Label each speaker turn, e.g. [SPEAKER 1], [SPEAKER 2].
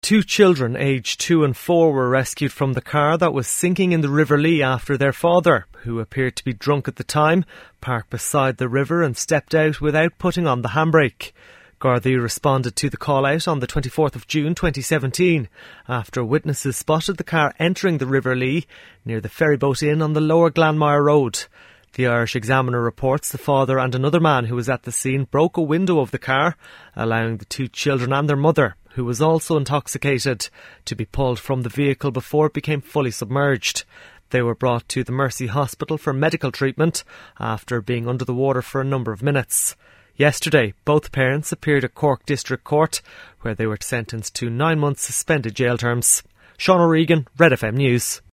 [SPEAKER 1] Two children aged 2 and 4 were rescued from the car that was sinking in the River Lee after their father, who appeared to be drunk at the time, parked beside the river and stepped out without putting on the handbrake. Gardaí responded to the call-out on the 24th of June 2017 after witnesses spotted the car entering the River Lee near the Ferryboat Inn on the Lower Glanmire Road. The Irish Examiner reports the father and another man who was at the scene broke a window of the car, allowing the two children and their mother, who was also intoxicated, to be pulled from the vehicle before it became fully submerged. They were brought to the Mercy Hospital for medical treatment after being under the water for a number of minutes. Yesterday, both parents appeared at Cork District Court, where they were sentenced to 9 months suspended jail terms. Sean O'Regan, Red FM News.